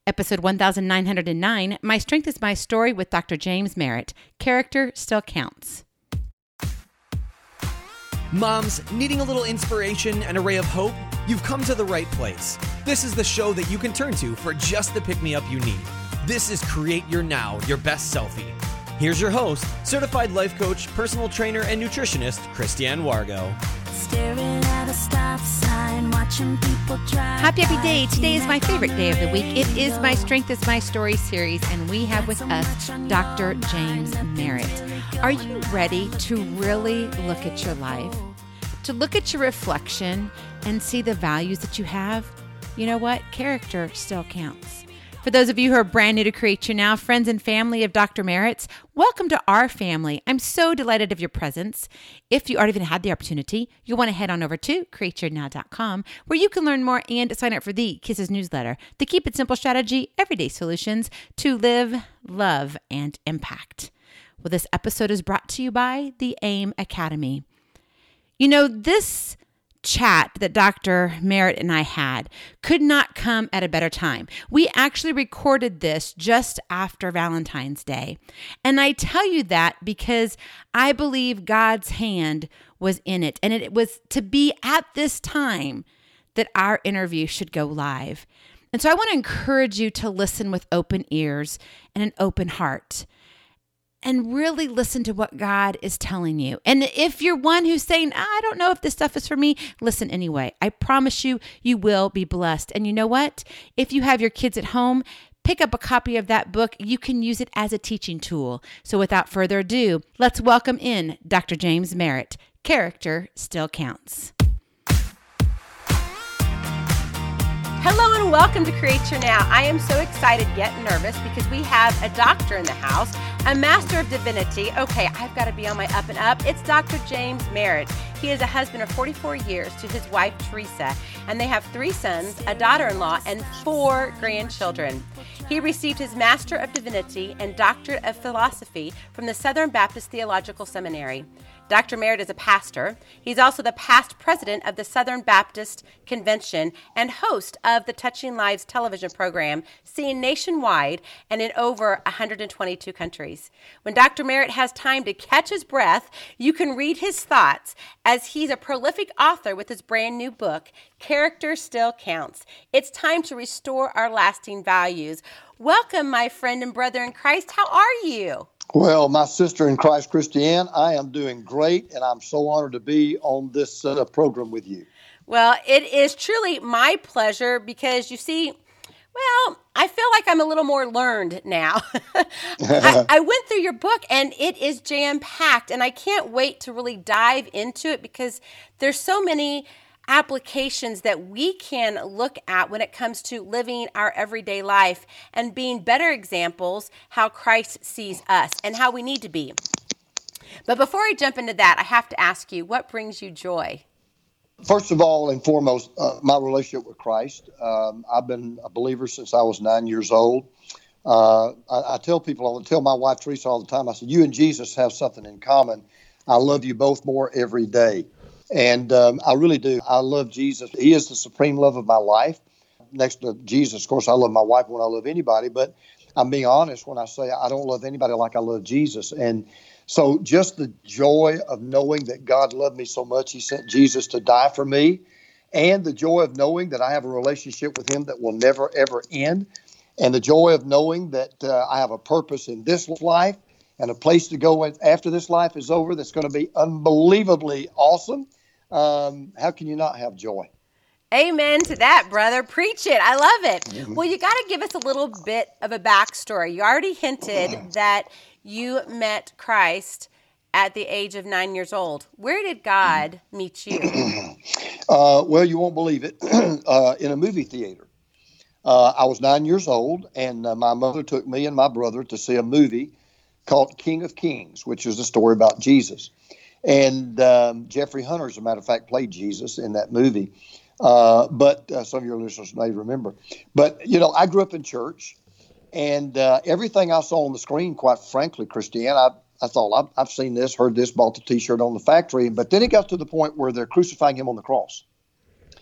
Episode 1909, My Strength is My Story with Dr. James Merritt. Character still counts. Moms, needing a little inspiration and a ray of hope? You've come to the right place. This is the show that you can turn to for just the pick-me-up you need. This is Create Your Now, Your Best Selfie. Here's your host, certified life coach, personal trainer, and nutritionist, Christiane Wargo. Staring at a stop sign, watching people drive. Happy day. Today is my favorite day of the week. It is My Strength is My Story series, and we have with us Dr. James Merritt. Are you ready to really look at your life? To look at your reflection and see the values that you have? You know what? Character still counts. For those of you who are brand new to Create Your Now, friends and family of Dr. Merritt's, welcome to our family. I'm so delighted of your presence. If you already had the opportunity, you'll want to head on over to createyournow.com, where you can learn more and sign up for the Kisses newsletter, the Keep It Simple strategy, everyday solutions to live, love, and impact. Well, this episode is brought to you by the AIM Academy. You know, this chat that Dr. Merritt and I had could not come at a better time. We actually recorded this just after Valentine's Day. And I tell you that because I believe God's hand was in it. And it was to be at this time that our interview should go live. And so I want to encourage you to listen with open ears and an open heart, and really listen to what God is telling you. And if you're one who's saying, I don't know if this stuff is for me, listen anyway. I promise you, you will be blessed. And you know what? If you have your kids at home, pick up a copy of that book. You can use it as a teaching tool. So without further ado, let's welcome in Dr. James Merritt. Character still counts. Hello and welcome to Create Your Now. I am so excited yet nervous because we have a doctor in the house, a master of divinity. Okay, I've got to be on my up and up. It's Dr. James Merritt. He is a husband of 44 years to his wife, Teresa, and they have 3 sons, a daughter-in-law, and 4 grandchildren. He received his Master of Divinity and Doctorate of Philosophy from the Southern Baptist Theological Seminary. Dr. Merritt is a pastor. He's also the past president of the Southern Baptist Convention and host of the Touching Lives television program, seen nationwide and in over 122 countries. When Dr. Merritt has time to catch his breath, you can read his thoughts as he's a prolific author with his brand new book, Character Still Counts. It's time to restore our lasting values. Welcome, my friend and brother in Christ. How are you? Well, my sister in Christ, Christiane, I am doing great, and I'm so honored to be on this program with you. Well, it is truly my pleasure because you see, I feel like I'm a little more learned now. I went through your book, and it is jam-packed, and I can't wait to really dive into it because there's so many applications that we can look at when it comes to living our everyday life and being better examples how Christ sees us and how we need to be. But before I jump into that, I have to ask you, what brings you joy? First of all and foremost, my relationship with Christ. I've been a believer since I was 9 years old. I tell people, I tell my wife Teresa all the time, I said, you and Jesus have something in common. I love you both more every day. And I really do. I love Jesus. He is the supreme love of my life. Next to Jesus, of course, I love my wife more than I love anybody. But I'm being honest when I say I don't love anybody like I love Jesus. And so just the joy of knowing that God loved me so much, he sent Jesus to die for me. And the joy of knowing that I have a relationship with him that will never, ever end. And the joy of knowing that I have a purpose in this life and a place to go after this life is over that's going to be unbelievably awesome. How can you not have joy? Amen to that, brother. Preach it. I love it. Mm-hmm. Well, you got to give us a little bit of a backstory. You already hinted that you met Christ at the age of 9 years old. Where did God meet you? Well, you won't believe it. In a movie theater. I was 9 years old, and my mother took me and my brother to see a movie called King of Kings, which is a story about Jesus. And Jeffrey Hunter, as a matter of fact, played Jesus in that movie. But some of your listeners may remember. But, you know, I grew up in church, and everything I saw on the screen, quite frankly, Christiane, I thought, I've seen this, heard this, bought the T-shirt on the factory. But then it got to the point where they're crucifying him on the cross.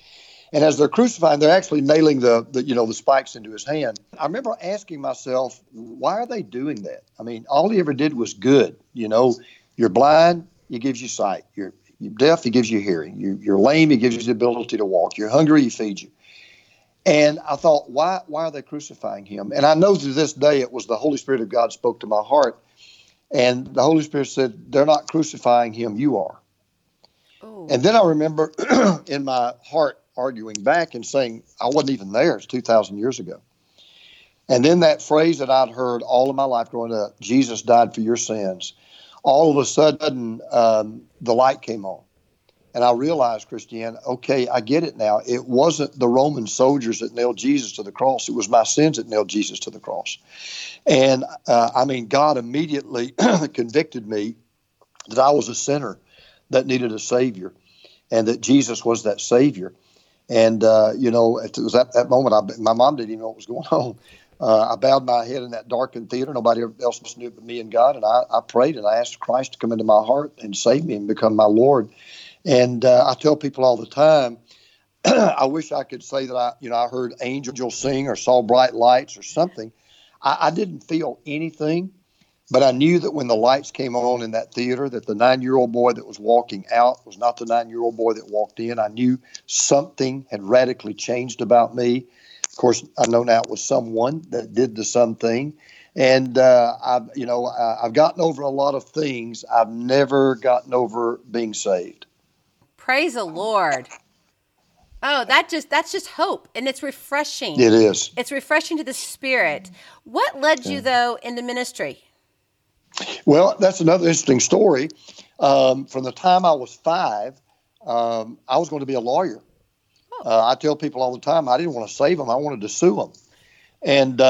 And as they're crucifying, they're actually nailing the spikes into his hand. I remember asking myself, why are they doing that? I mean, all he ever did was good. You're blind, he gives you sight. You're deaf, he gives you hearing. You're lame, he gives you the ability to walk. You're hungry, he feeds you. And I thought, why are they crucifying him? And I know to this day it was the Holy Spirit of God spoke to my heart. And the Holy Spirit said, they're not crucifying him, you are. Oh. And then I remember in my heart arguing back and saying, I wasn't even there. It's 2,000 years ago. And then that phrase that I'd heard all of my life growing up, Jesus died for your sins, all of a sudden the light came on. And I realized, Christiane, okay, I get it now. It wasn't the Roman soldiers that nailed Jesus to the cross. It was my sins that nailed Jesus to the cross. And God immediately convicted me that I was a sinner that needed a Savior and that Jesus was that Savior. And, it was at that moment, my mom didn't even know what was going on. I bowed my head in that darkened theater. Nobody else knew but me and God. And I prayed and I asked Christ to come into my heart and save me and become my Lord. And I tell people all the time, I wish I could say that I heard angels sing or saw bright lights or something. I didn't feel anything. But I knew that when the lights came on in that theater, that the 9-year-old boy that was walking out was not the 9-year-old boy that walked in. I knew something had radically changed about me. Of course, I know now it was someone that did the something. And I've gotten over a lot of things. I've never gotten over being saved. Praise the Lord. Oh, that's just hope, and it's refreshing. It is. It's refreshing to the spirit. What led you, though, into ministry? Well, that's another interesting story. From the time I was 5, I was going to be a lawyer. I tell people all the time, I didn't want to save them. I wanted to sue them. And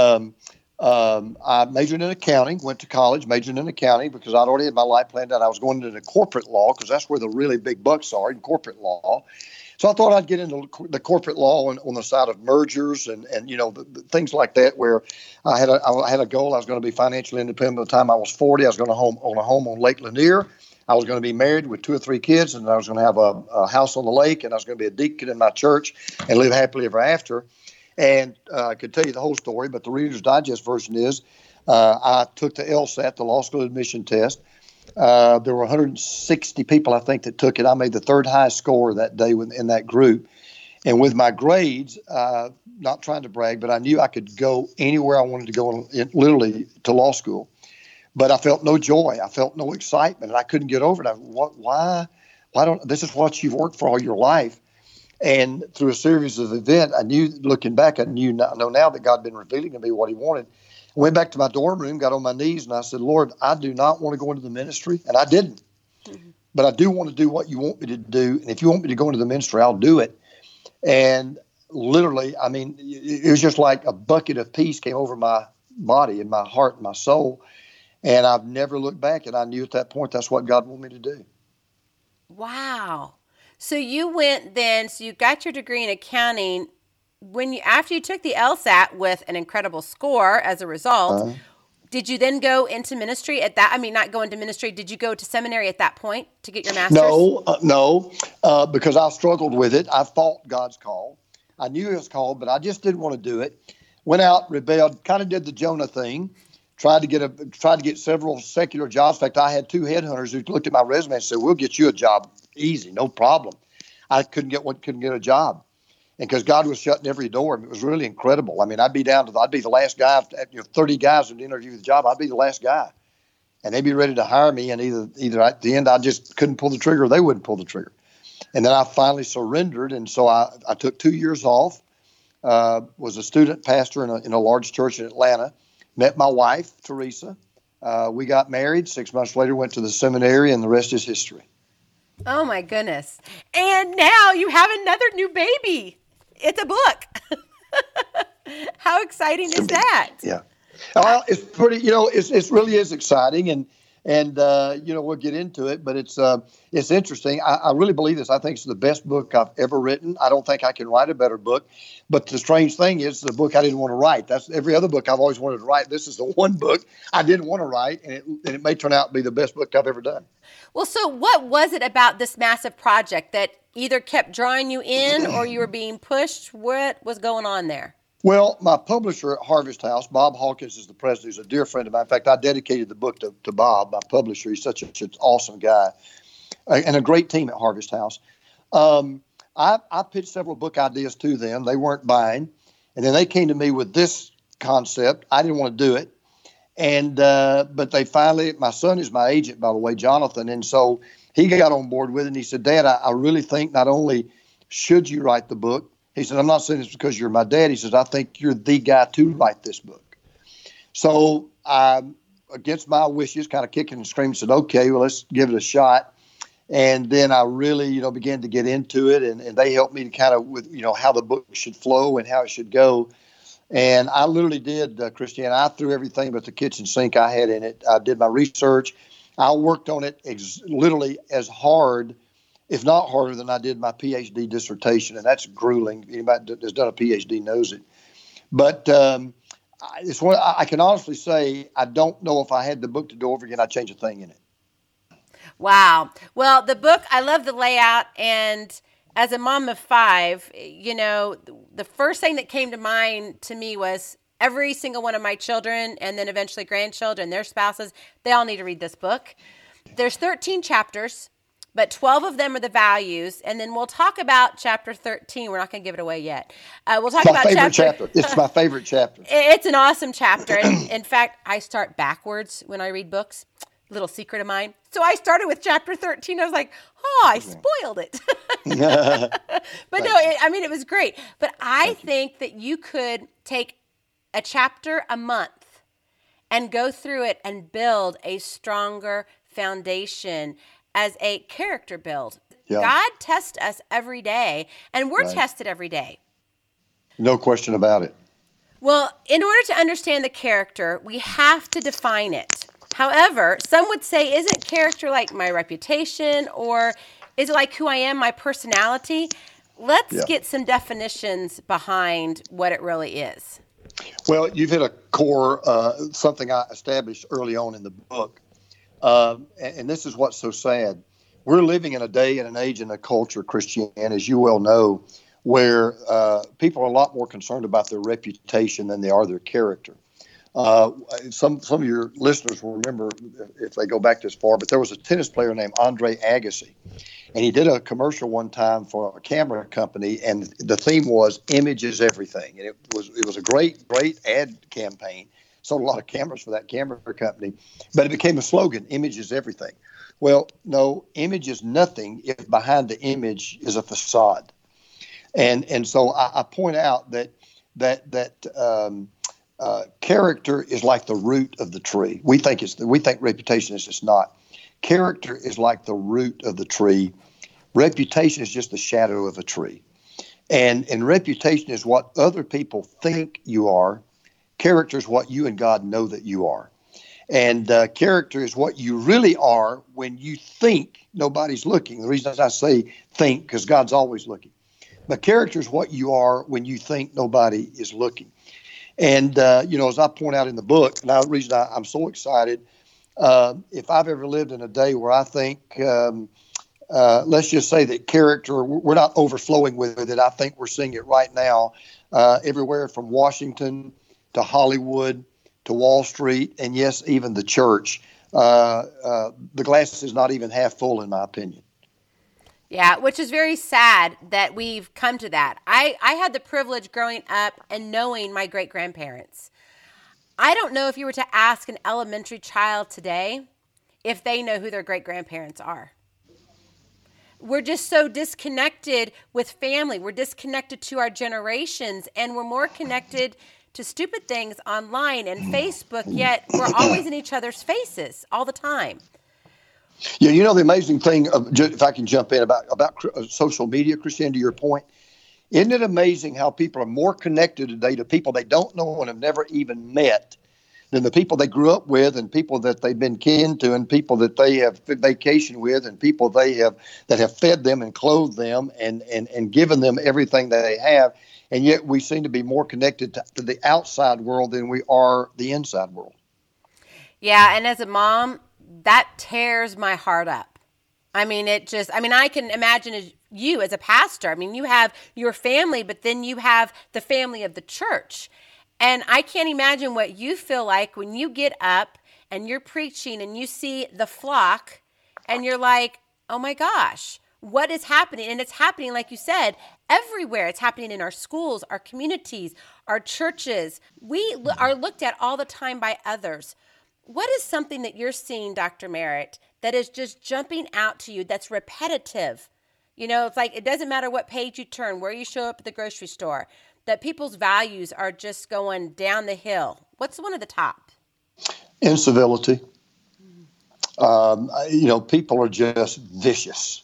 I majored in accounting, went to college, majored in accounting because I'd already had my life planned out. I was going into corporate law because that's where the really big bucks are, in corporate law. So I thought I'd get into the corporate law on the side of mergers and the things like that, where I had a goal. I was going to be financially independent by the time I was 40. I was going to own a home on Lake Lanier. I was going to be married with 2 or 3 kids, and I was going to have a house on the lake, and I was going to be a deacon in my church and live happily ever after. And I could tell you the whole story, but the Reader's Digest version is I took the LSAT, the law school admission test. There were 160 people, I think, that took it. I made the 3rd highest score that day in that group. And with my grades, not trying to brag, but I knew I could go anywhere I wanted to go, literally to law school. But I felt no joy. I felt no excitement, and I couldn't get over it. Why don't this is what you've worked for all your life? And through a series of events, I knew, looking back, I know now that God had been revealing to me what he wanted. I went back to my dorm room, got on my knees, and I said, Lord, I do not want to go into the ministry. And I didn't. Mm-hmm. But I do want to do what you want me to do. And if you want me to go into the ministry, I'll do it. And literally, it was just like a bucket of peace came over my body and my heart and my soul. And I've never looked back. And I knew at that point that's what God wanted me to do. Wow. So you went then, so you got your degree in accounting. After you took the LSAT with an incredible score as a result, did you then go into ministry at that? Not go into ministry. Did you go to seminary at that point to get your master's? No, because I struggled with it. I fought God's call. I knew he was called, but I just didn't want to do it. Went out, rebelled, kind of did the Jonah thing. Tried to get several secular jobs. In fact, I had 2 headhunters who looked at my resume and said, "We'll get you a job easy, no problem." I couldn't get a job, and because God was shutting every door, it was really incredible. I'd be the last guy. 30 guys would interview the job. I'd be the last guy, and they'd be ready to hire me. And either at the end, I just couldn't pull the trigger, or they wouldn't pull the trigger. And then I finally surrendered, and so I took 2 years off. Was a student pastor in a large church in Atlanta. Met my wife, Teresa. We got married. 6 months later, went to the seminary, and the rest is history. Oh, my goodness. And now you have another new baby. It's a book. How exciting is that? Yeah. Well, it's pretty, it really is exciting. And we'll get into it, but it's interesting. I really believe this. I think it's the best book I've ever written. I don't think I can write a better book. But the strange thing is, the book I didn't want to write. That's every other book I've always wanted to write. This is the one book I didn't want to write, and it may turn out to be the best book I've ever done. Well, so what was it about this massive project that either kept drawing you in or you were being pushed? What was going on there? Well, my publisher at Harvest House, Bob Hawkins, is the president. He's a dear friend of mine. In fact, I dedicated the book to Bob, my publisher. He's such an awesome guy and a great team at Harvest House. I pitched several book ideas to them. They weren't buying. And then they came to me with this concept. I didn't want to do it. And but they finally, my son is my agent, by the way, Jonathan. And so he got on board with it. And he said, Dad, I really think not only should you write the book, he said, I'm not saying this because you're my dad. He says, I think you're the guy to write this book. So I, against my wishes, kind of kicking and screaming, said, okay, well, let's give it a shot. And then I really, began to get into it. And they helped me to kind of with, how the book should flow and how it should go. And I literally did, Christiane, I threw everything but the kitchen sink I had in it. I did my research. I worked on it literally as hard, if not harder, than I did my PhD dissertation. And that's grueling. Anybody that's done a PhD knows it. But it's one I can honestly say I don't know if I had the book to do over again, I'd change a thing in it. Wow. Well, the book, I love the layout. And as a mom of 5, the first thing that came to mind to me was every single one of my children and then eventually grandchildren, their spouses, they all need to read this book. There's 13 chapters, but 12 of them are the values. And then we'll talk about chapter 13. We're not going to give it away yet. We'll talk about chapter. It's my favorite chapter. It's an awesome chapter. And in fact, I start backwards when I read books. Little secret of mine. So I started with chapter 13. I was like, I spoiled it. But no, it was great. But I think that you could take a chapter a month and go through it and build a stronger foundation as a character build. Yeah. God tests us every day, and we're tested every day. No question about it. Well, in order to understand the character, we have to define it. However, some would say, isn't character like my reputation, or is it like who I am, my personality? Let's get some definitions behind what it really is. Well, you've hit a core, something I established early on in the book. And this is what's so sad. We're living in a day and an age and a culture, Christiane, as you well know, where people are a lot more concerned about their reputation than they are their character. Some of your listeners will remember, if they go back this far, but there was a tennis player named Andre Agassi, and he did a commercial one time for a camera company, and the theme was "Image is everything," and it was a great ad campaign. Sold a lot of cameras for that camera company, but it became a slogan: "Image is everything." Well, no, image is nothing if behind the image is a facade, and so I point out that. Character is like the root of the tree. We think reputation is. It's not. Character is like the root of the tree. Reputation is just the shadow of a tree, and reputation is what other people think you are. Character is what you and God know that you are, and character is what you really are when you think nobody's looking. The reason I say think because God's always looking, but character is what you are when you think nobody is looking. And, as I point out in the book, and the reason I'm so excited, if I've ever lived in a day where I think, let's just say that character, we're not overflowing with it. I think we're seeing it right now everywhere from Washington to Hollywood to Wall Street, and yes, even the church. The glass is not even half full, in my opinion. Yeah, which is very sad that we've come to that. I had the privilege growing up and knowing my great-grandparents. I don't know if you were to ask an elementary child today if they know who their great-grandparents are. We're just so disconnected with family. We're disconnected to our generations, and we're more connected to stupid things online and Facebook, yet we're always in each other's faces all the time. Yeah, the amazing thing, if I can jump in, about social media, Christiane, to your point, isn't it amazing how people are more connected today to people they don't know and have never even met than the people they grew up with and people that they've been kin to and people that they have vacation with and people that have fed them and clothed them and given them everything that they have. And yet we seem to be more connected to the outside world than we are the inside world. Yeah, and as a mom, that tears my heart up. I mean, I can imagine you as a pastor. I mean, you have your family, but then you have the family of the church. And I can't imagine what you feel like when you get up and you're preaching and you see the flock and you're like, oh my gosh, what is happening? And it's happening, like you said, everywhere. It's happening in our schools, our communities, our churches. We are looked at all the time by others. What is something that you're seeing, Dr. Merritt, that is just jumping out to you that's repetitive? You know, it's like it doesn't matter what page you turn, where you show up at the grocery store, that people's values are just going down the hill. What's one of the top? Incivility. People are just vicious.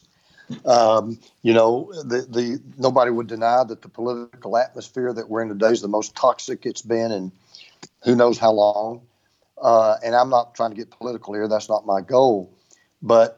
Nobody would deny that the political atmosphere that we're in today is the most toxic it's been in who knows how long. And I'm not trying to get political here. That's not my goal. But,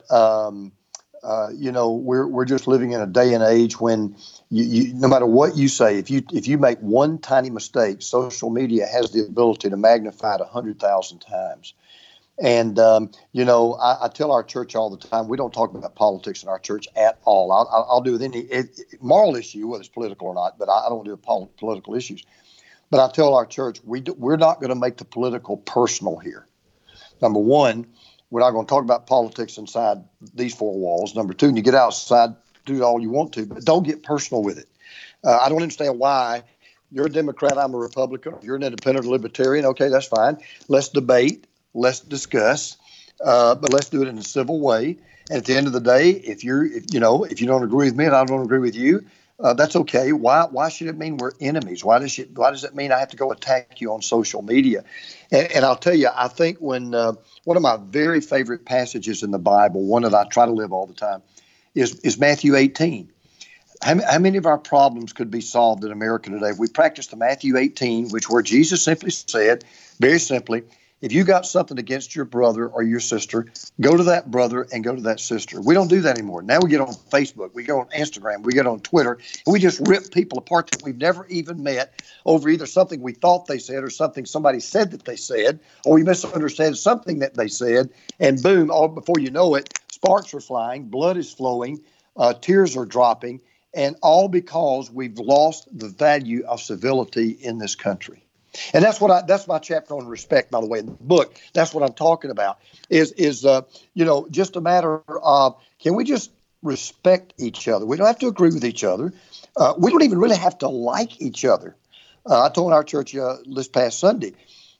we're just living in a day and age when you no matter what you say, if you make one tiny mistake, social media has the ability to magnify it 100,000 times. And, I tell our church all the time, we don't talk about politics in our church at all. I'll do with any moral issue, whether it's political or not, but I don't do political issues. But I tell our church, we're not going to make the political personal here. Number one, we're not going to talk about politics inside these four walls. Number two, and you get outside, do all you want to, but don't get personal with it. I don't understand why you're a Democrat, I'm a Republican, you're an independent or libertarian. Okay, that's fine. Let's debate. Let's discuss, but let's do it in a civil way. And at the end of the day, if you don't agree with me and I don't agree with you, that's okay. Why should it mean we're enemies? Why does it mean I have to go attack you on social media? And I'll tell you, I think when one of my very favorite passages in the Bible, one that I try to live all the time, is Matthew 18. How many of our problems could be solved in America today if we practiced the Matthew 18, where Jesus simply said, very simply, if you got something against your brother or your sister, go to that brother and go to that sister. We don't do that anymore. Now we get on Facebook, we go on Instagram, we get on Twitter, and we just rip people apart that we've never even met over either something we thought they said or something somebody said that they said, or we misunderstand something that they said, and boom, all before you know it, sparks are flying, blood is flowing, tears are dropping, and all because we've lost the value of civility in this country. And that's my chapter on respect, by the way, in the book. That's what I'm talking about is just a matter of, can we just respect each other? We don't have to agree with each other. We don't even really have to like each other. I told our church this past Sunday,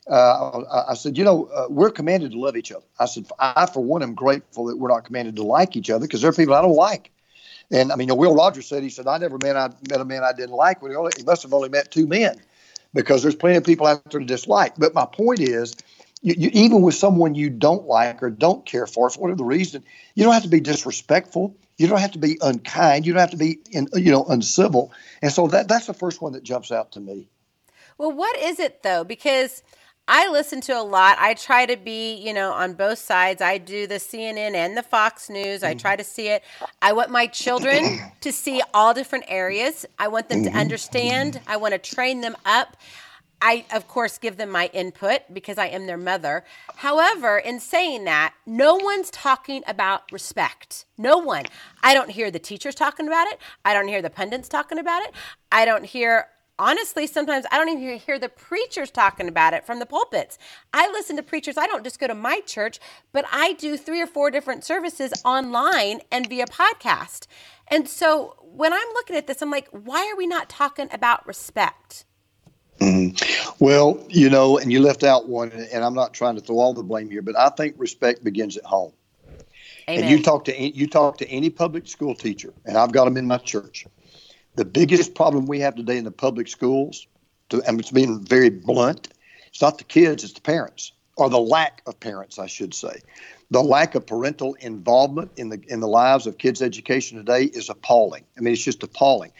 I said, we're commanded to love each other. I said, I, for one, am grateful that we're not commanded to like each other because there are people I don't like. And I mean, Will Rogers said, he said, I never met a man I didn't like. He must have only met two men. Because there's plenty of people out there to dislike. But my point is, you even with someone you don't like or don't care for whatever the reason, you don't have to be disrespectful. You don't have to be unkind. You don't have to be, uncivil. And so that's the first one that jumps out to me. Well, what is it, though? Because I listen to a lot. I try to be, on both sides. I do the CNN and the Fox News. I try to see it. I want my children to see all different areas. I want them to understand. I want to train them up. I, of course, give them my input because I am their mother. However, in saying that, no one's talking about respect. No one. I don't hear the teachers talking about it. I don't hear the pundits talking about it. I don't hear... Honestly, sometimes I don't even hear the preachers talking about it from the pulpits. I listen to preachers. I don't just go to my church, but I do 3 or 4 different services online and via podcast. And so when I'm looking at this, I'm like, why are we not talking about respect? Mm-hmm. Well, and you left out one, and I'm not trying to throw all the blame here, but I think respect begins at home. Amen. And you talk to any public school teacher, and I've got them in my church. The biggest problem we have today in the public schools, and it's being very blunt, it's not the kids, it's the parents, or the lack of parents, I should say. The lack of parental involvement in the lives of kids' education today is appalling. I mean, it's just appalling.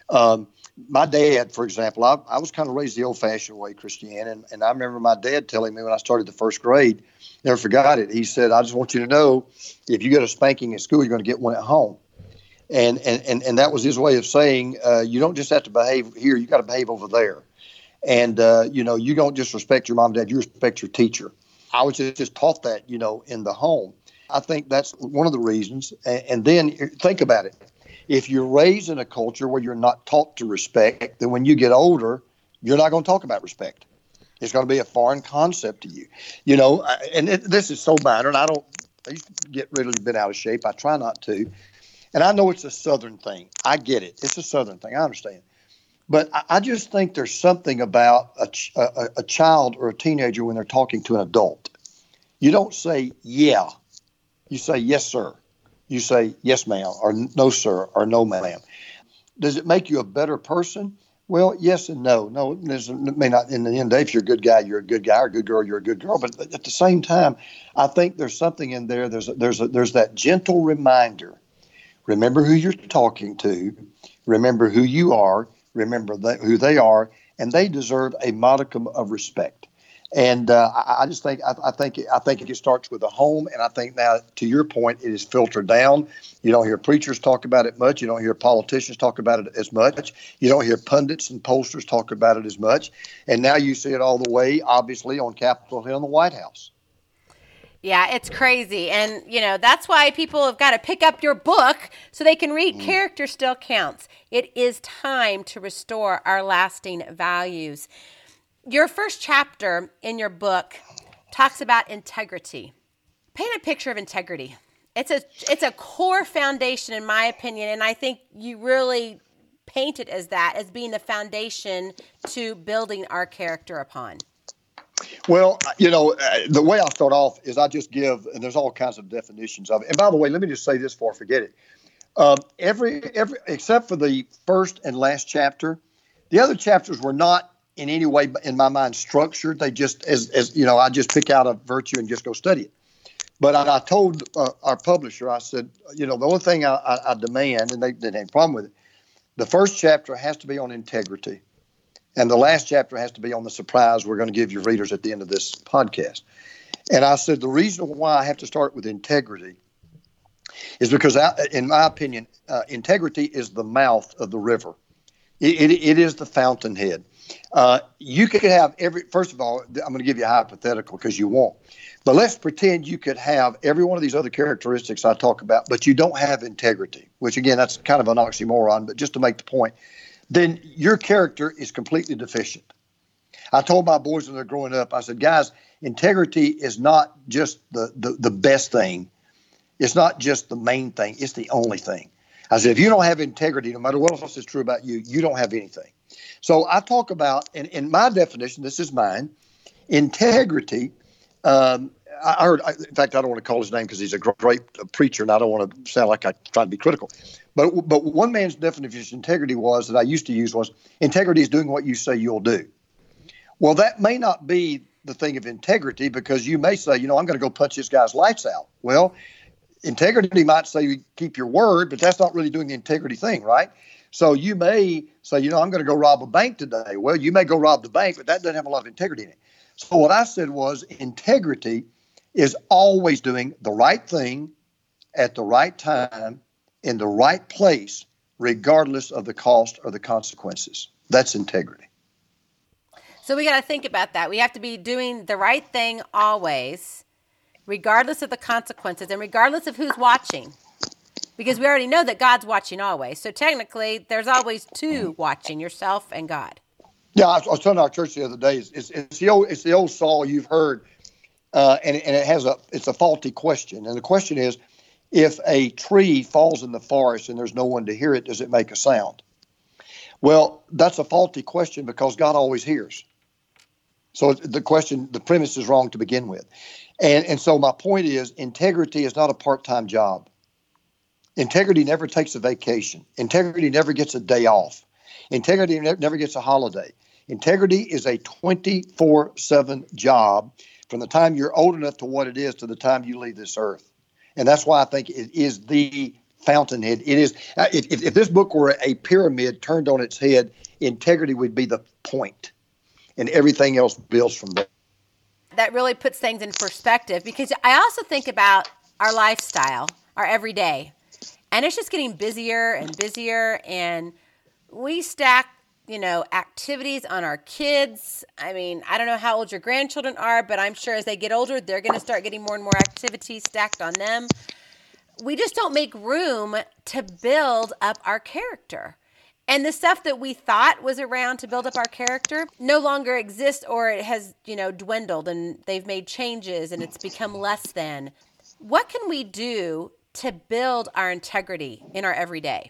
My dad, for example, I was kind of raised the old-fashioned way, Christiane, and I remember my dad telling me when I started the first grade, never forgot it. He said, I just want you to know, if you get a spanking at school, you're going to get one at home. And that was his way of saying, you don't just have to behave here, you got to behave over there. And, you don't just respect your mom and dad, you respect your teacher. I was just taught that, in the home. I think that's one of the reasons. And then think about it. If you're raised in a culture where you're not taught to respect, then when you get older, you're not going to talk about respect. It's going to be a foreign concept to you. You know, and this is so minor, and I used to get really bent out of shape. I try not to. And I know it's a Southern thing. I get it. It's a Southern thing. I understand. But I just think there's something about a child or a teenager when they're talking to an adult. You don't say, yeah. You say, yes, sir. You say, yes, ma'am, or no, sir, or no, ma'am. Does it make you a better person? Well, yes and no. No, it may not. In the end of the day, if you're a good guy, you're a good guy, or a good girl, you're a good girl. But at the same time, I think there's something in there. There's that gentle reminder. Remember who you're talking to. Remember who you are. Remember who they are, and they deserve a modicum of respect. And I just think I think it starts with the home, and I think now, to your point, it is filtered down. You don't hear preachers talk about it much. You don't hear politicians talk about it as much. You don't hear pundits and pollsters talk about it as much. And now you see it all the way, obviously, on Capitol Hill and the White House. Yeah, it's crazy. And, you know, that's why people have got to pick up your book so they can read Character Still Counts. It is time to restore our lasting values. Your first chapter in your book talks about integrity. Paint a picture of integrity. It's a core foundation, in my opinion, and I think you really paint it as that, as being the foundation to building our character upon. Well, you know, the way I start off is I just give, and there's all kinds of definitions of it. And by the way, let me just say this before I forget it. Every except for the first and last chapter, the other chapters were not in any way, in my mind, structured. They just, as you know, I just pick out a virtue and just go study it. But I told our publisher, I said, you know, the only thing I demand, and they didn't have a problem with it, the first chapter has to be on integrity. And the last chapter has to be on the surprise we're going to give your readers at the end of this podcast. And I said, the reason why I have to start with integrity is because, in my opinion, integrity is the mouth of the river. It is the fountainhead. You could have first of all, I'm going to give you a hypothetical because you won't. But let's pretend you could have every one of these other characteristics I talk about, but you don't have integrity, which, again, that's kind of an oxymoron, but just to make the point, then your character is completely deficient. I told my boys when they're growing up, I said, guys, integrity is not just the best thing. It's not just the main thing. It's the only thing. I said, if you don't have integrity, no matter what else is true about you, you don't have anything. So I talk about, and in my definition, this is mine, integrity. I heard, in fact, I don't want to call his name because he's a great preacher, and I don't want to sound like I try to be critical. But one man's definition of integrity was, that I used to use, was integrity is doing what you say you'll do. Well, that may not be the thing of integrity, because you may say, you know, I'm going to go punch this guy's lights out. Well, integrity might say you keep your word, but that's not really doing the integrity thing, right? So you may say, you know, I'm going to go rob a bank today. Well, you may go rob the bank, but that doesn't have a lot of integrity in it. So what I said was, integrity is always doing the right thing at the right time in the right place, regardless of the cost or the consequences. That's integrity. So we got to think about that. We have to be doing the right thing always, regardless of the consequences and regardless of who's watching. Because we already know that God's watching always. So technically, there's always two watching, yourself and God. Yeah, I was telling our church the other day, it's the old saw you've heard, and it's a faulty question. And the question is, if a tree falls in the forest and there's no one to hear it, does it make a sound? Well, that's a faulty question, because God always hears. So the premise is wrong to begin with. And so my point is, integrity is not a part-time job. Integrity never takes a vacation. Integrity never gets a day off. Integrity never gets a holiday. Integrity is a 24/7 job from the time you're old enough to what it is to the time you leave this earth. And that's why I think it is the fountainhead. It is. If this book were a pyramid turned on its head, integrity would be the point, and everything else builds from there. That really puts things in perspective, because I also think about our lifestyle, our everyday, and it's just getting busier and busier, and we stack activities on our kids. I mean, I don't know how old your grandchildren are, but I'm sure as they get older, they're going to start getting more and more activities stacked on them. We just don't make room to build up our character. And the stuff that we thought was around to build up our character no longer exists, or it has, dwindled and they've made changes and it's become less than. What can we do to build our integrity in our everyday?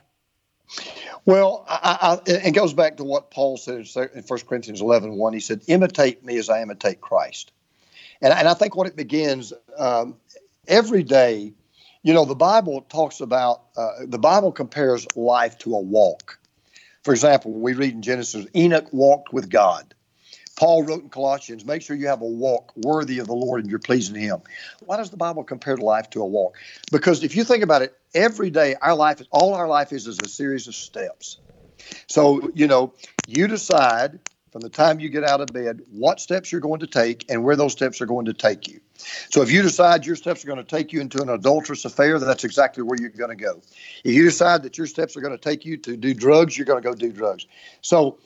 Well, it goes back to what Paul said in 1 Corinthians 11:1. He said, imitate me as I imitate Christ. And I think what it begins every day, the Bible talks about, the Bible compares life to a walk. For example, we read in Genesis, Enoch walked with God. Paul wrote in Colossians, make sure you have a walk worthy of the Lord and you're pleasing him. Why does the Bible compare life to a walk? Because if you think about it, every day, all our life is a series of steps. So, you decide from the time you get out of bed what steps you're going to take and where those steps are going to take you. So if you decide your steps are going to take you into an adulterous affair, then that's exactly where you're going to go. If you decide that your steps are going to take you to do drugs, you're going to go do drugs. So,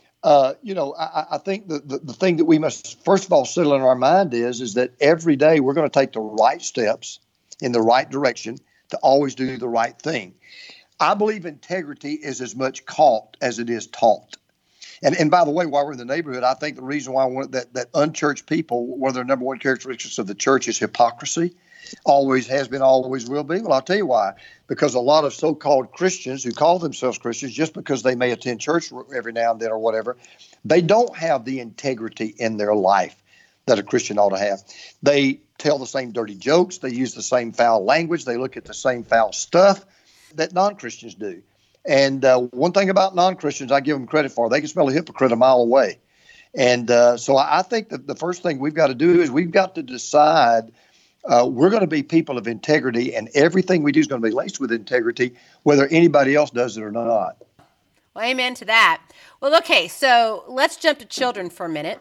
I think the thing that we must, first of all, settle in our mind is that every day we're going to take the right steps in the right direction to always do the right thing. I believe integrity is as much caught as it is taught. And by the way, while we're in the neighborhood, I think the reason why I want that unchurched people, one of their number one characteristics of the church is hypocrisy. Always has been, always will be. Well, I'll tell you why. Because a lot of so-called Christians who call themselves Christians, just because they may attend church every now and then or whatever, they don't have the integrity in their life that a Christian ought to have. They tell the same dirty jokes. They use the same foul language. They look at the same foul stuff that non-Christians do. And one thing about non-Christians I give them credit for, they can smell a hypocrite a mile away. And so I think that the first thing we've got to do is we've got to decide we're going to be people of integrity, and everything we do is going to be laced with integrity, whether anybody else does it or not. Well, amen to that. Well, okay, so let's jump to children for a minute.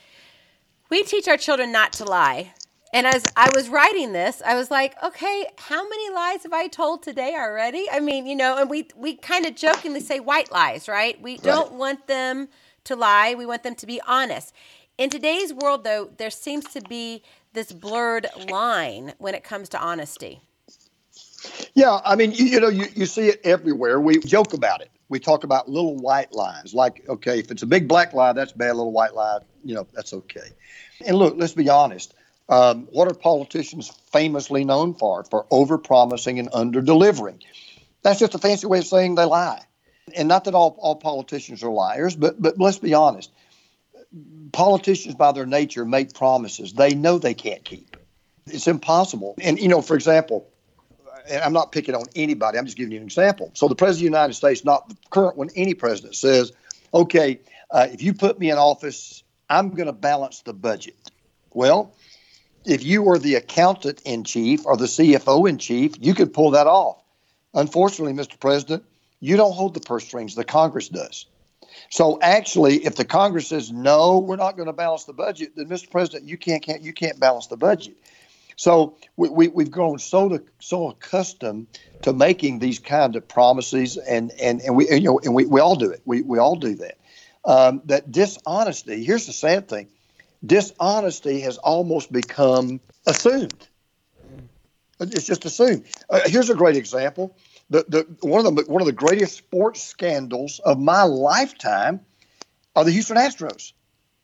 We teach our children not to lie. And as I was writing this, I was like, okay, how many lies have I told today already? I mean, and we kind of jokingly say white lies, right? We don't want them to lie. We want them to be honest. In today's world, though, there seems to be this blurred line when it comes to honesty. Yeah, I mean, you see it everywhere. We joke about it. We talk about little white lies. Like, okay, if it's a big black lie, that's bad. Little white lie, that's okay. And look, let's be honest. What are politicians famously known for? For over-promising and under-delivering. That's just a fancy way of saying they lie. And not that all politicians are liars, but let's be honest. Politicians, by their nature, make promises they know they can't keep. It's impossible. And, for example, and I'm not picking on anybody. I'm just giving you an example. So the President of the United States, not the current one, any president, says, okay, if you put me in office, I'm going to balance the budget. Well, if you were the accountant in chief or the CFO in chief, you could pull that off. Unfortunately, Mr. President, you don't hold the purse strings. The Congress does. So actually, if the Congress says, no, we're not going to balance the budget, then, Mr. President, you can't balance the budget. So we've grown so accustomed to making these kind of promises, and we all do it. We all do that. That dishonesty. Here's the sad thing: dishonesty has almost become assumed. It's just assumed. Here's a great example. One of the greatest sports scandals of my lifetime are the Houston Astros.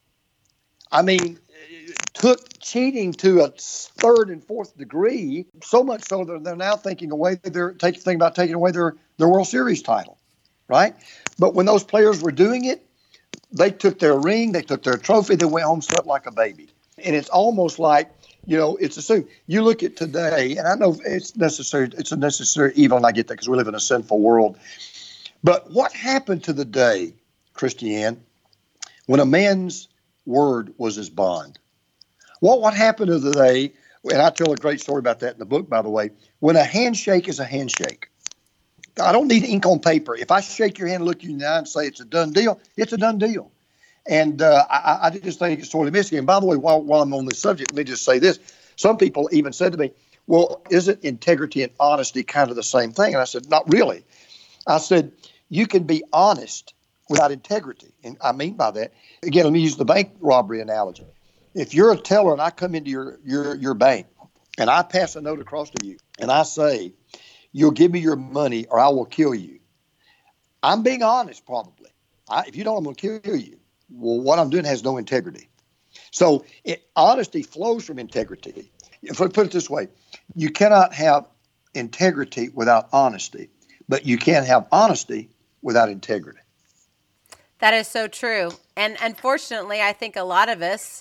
I mean, took cheating to a third and fourth degree, so much so that they're now thinking about taking away their World Series title, right? But when those players were doing it, they took their ring, they took their trophy, they went home, slept like a baby. And it's almost like, it's assumed. You look at today, and I know it's a necessary evil, and I get that because we live in a sinful world. But what happened to the day, Christiane, when a man's word was his bond? What happened to the day, and I tell a great story about that in the book, by the way, when a handshake is a handshake. I don't need ink on paper. If I shake your hand, look you in the eye and say it's a done deal, it's a done deal. And I just think it's sorely missing. And by the way, while I'm on this subject, let me just say this. Some people even said to me, well, isn't integrity and honesty kind of the same thing? And I said, not really. I said, you can be honest without integrity. And I mean by that, again, let me use the bank robbery analogy. If you're a teller and I come into your bank and I pass a note across to you and I say, you'll give me your money or I will kill you, I'm being honest probably. If you don't, I'm going to kill you. Well, what I'm doing has no integrity. So honesty flows from integrity. If I put it this way, you cannot have integrity without honesty, but you can't have honesty without integrity. That is so true. And unfortunately, I think a lot of us,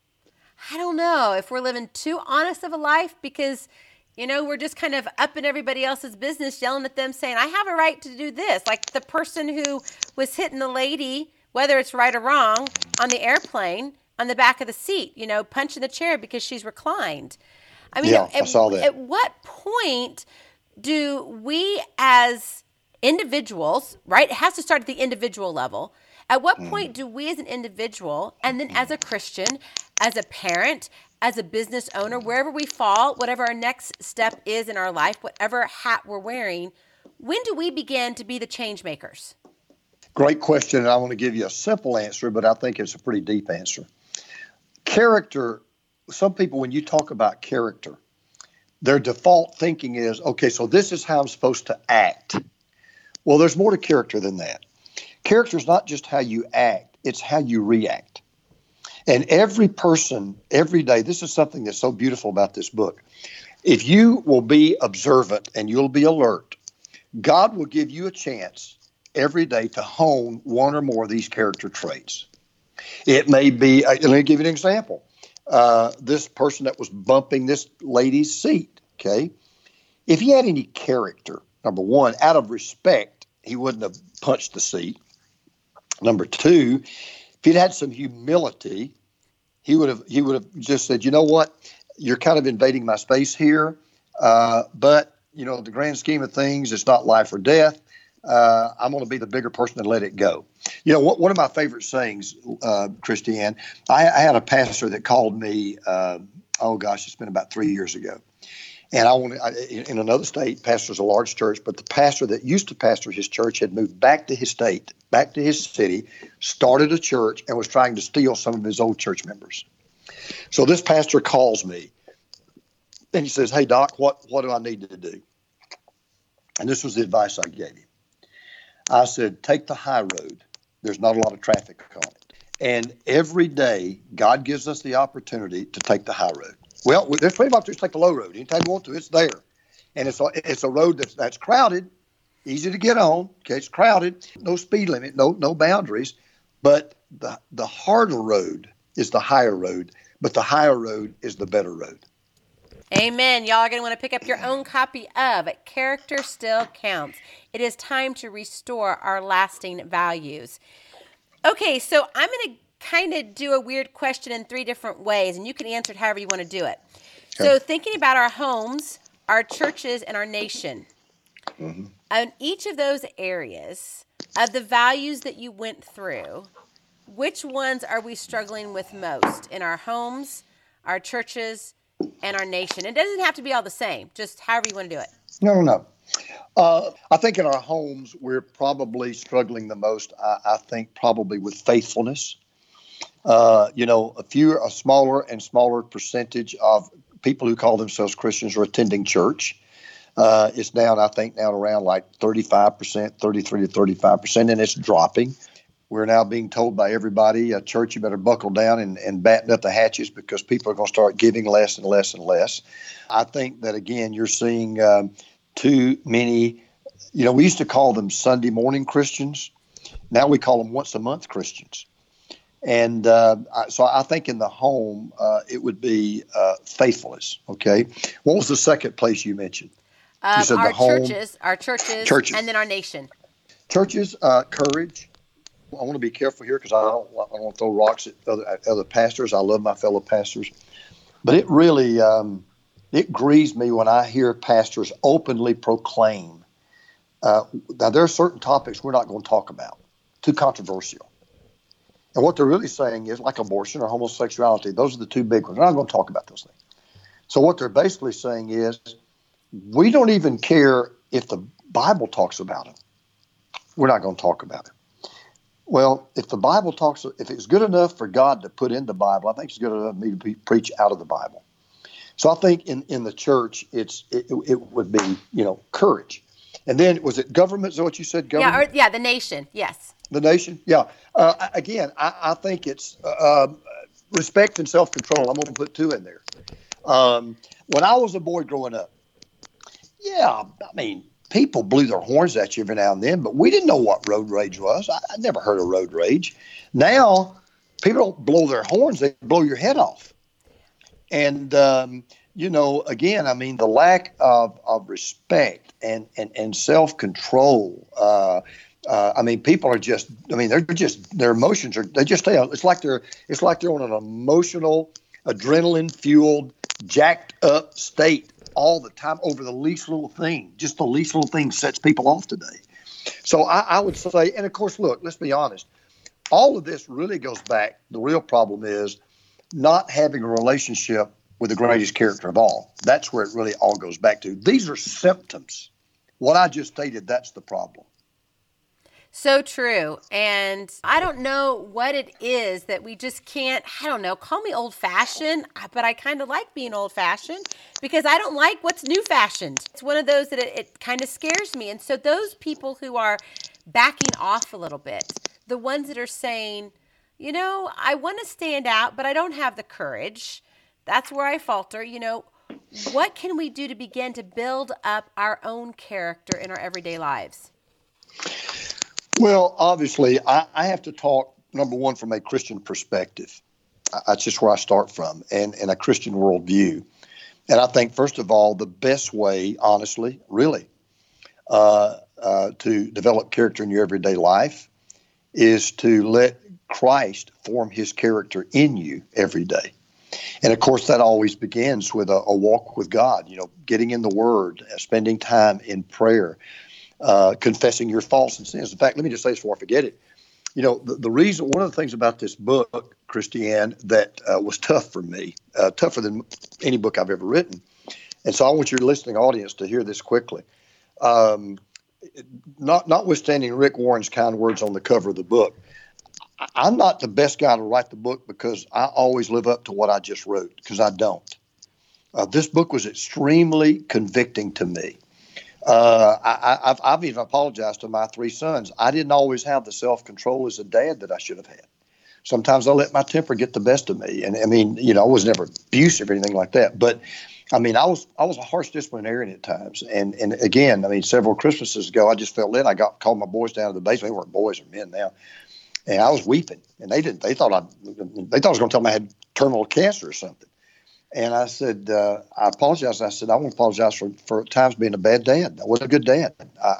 I don't know if we're living too honest of a life because, we're just kind of up in everybody else's business, yelling at them, saying, I have a right to do this. Like the person who was hitting the lady, whether it's right or wrong, on the airplane, on the back of the seat, punching the chair because she's reclined. I mean, I saw that. At what point do we as individuals, right? It has to start at the individual level. At what point do we as an individual, and then as a Christian, as a parent, as a business owner, wherever we fall, whatever our next step is in our life, whatever hat we're wearing, when do we begin to be the change makers? Great question, and I want to give you a simple answer, but I think it's a pretty deep answer. Character, some people, when you talk about character, their default thinking is, okay, so this is how I'm supposed to act. Well, there's more to character than that. Character is not just how you act, it's how you react. And every person, every day, this is something that's so beautiful about this book. If you will be observant and you'll be alert, God will give you a chance every day to hone one or more of these character traits. It may be, let me give you an example. This person that was bumping this lady's seat, okay? If he had any character, number one, out of respect, he wouldn't have punched the seat. Number two, if he'd had some humility, he would have just said, you know what, you're kind of invading my space here, but, the grand scheme of things, it's not life or death. I'm going to be the bigger person and let it go. One of my favorite sayings, Christiane, I had a pastor that called me, it's been about 3 years ago. And in another state, pastors a large church, but the pastor that used to pastor his church had moved back to his state, back to his city, started a church, and was trying to steal some of his old church members. So this pastor calls me, and he says, hey, Doc, what do I need to do? And this was the advice I gave him. I said, take the high road. There's not a lot of traffic on it. And every day, God gives us the opportunity to take the high road. Well, there's plenty of opportunities to take the low road. Anytime you want to, it's there. And it's a road that's crowded, easy to get on. Okay, it's crowded, no speed limit, no boundaries. But the harder road is the higher road, but the higher road is the better road. Amen. Y'all are going to want to pick up your own copy of Character Still Counts. It is time to restore our lasting values. Okay, so I'm going to kind of do a weird question in 3 different ways, and you can answer it however you want to do it. Okay. So thinking about our homes, our churches, and our nation, on each of those areas of the values that you went through, which ones are we struggling with most in our homes, our churches, and our nation? It doesn't have to be all the same, just however you want to do it. No. I think in our homes, we're probably struggling the most, I think, probably with faithfulness. A smaller and smaller percentage of people who call themselves Christians are attending church. It's down, I think, around like 35%, 33 to 35%, and it's dropping. We're now being told by everybody, church, you better buckle down and batten up the hatches because people are going to start giving less and less and less. I think that, again, you're seeing too many, we used to call them Sunday morning Christians. Now we call them once a month Christians. And so I think in the home, it would be faithfulness. Okay. What was the second place you mentioned? You said our the home, churches, and then our nation. Churches, courage. I want to be careful here because I don't want to throw rocks at other pastors. I love my fellow pastors. But it really, it grieves me when I hear pastors openly proclaim. Now, there are certain topics we're not going to talk about. Too controversial. And what they're really saying is, like abortion or homosexuality, those are the 2 big ones. We're not going to talk about those things. So what they're basically saying is, we don't even care if the Bible talks about it. We're not going to talk about it. Well, if the Bible talks, if it's good enough for God to put in the Bible, I think it's good enough for me to preach out of the Bible. So I think in the church, it would be, courage. And then was it government? Is that what you said? Government? Yeah, the nation. Yes. The nation. Yeah. Again, I think it's respect and self-control. I'm going to put two in there. When I was a boy growing up, people blew their horns at you every now and then, but we didn't know what road rage was. I never heard of road rage. Now, people don't blow their horns. They blow your head off. And, again, the lack of respect and self-control. People are just, their emotions they just stay on. It's like they're on an emotional, adrenaline-fueled, jacked up state all the time over the least little thing. Just the least little thing sets people off today. So I would say, and of course, look, let's be honest. All of this really goes back. The real problem is not having a relationship with the greatest character of all. That's where it really all goes back to. These are symptoms. What I just stated, that's the problem. So true. And I don't know what it is that we just can't, call me old-fashioned, but I kind of like being old-fashioned because I don't like what's new-fashioned. It's one of those that it kind of scares me. And so those people who are backing off a little bit, the ones that are saying, I want to stand out, but I don't have the courage. That's where I falter. What can we do to begin to build up our own character in our everyday lives? Well, obviously, I have to talk, number one, from a Christian perspective. That's just where I start from, and a Christian worldview. And I think, first of all, the best way, honestly, really, to develop character in your everyday life is to let Christ form his character in you every day. And, of course, that always begins with a walk with God, getting in the Word, spending time in prayer, confessing your faults and sins. In fact, let me just say this before I forget it. The reason, one of the things about this book, Christiane, that was tough for me, tougher than any book I've ever written. And so I want your listening audience to hear this quickly. Notwithstanding Rick Warren's kind words on the cover of the book, I'm not the best guy to write the book because I always live up to what I just wrote, because I don't. This book was extremely convicting to me. I've even apologized to my three sons. I didn't always have the self-control as a dad that I should have had. Sometimes I let my temper get the best of me. And I was never abusive or anything like that. But I was a harsh disciplinarian at times. And again, several Christmases ago, I just felt lit. I called my boys down to the basement. They weren't boys or men now. And I was weeping. And they thought I was going to tell them I had terminal cancer or something. And I said, I apologize. I said, I want to apologize for at times being a bad dad. I wasn't a good dad.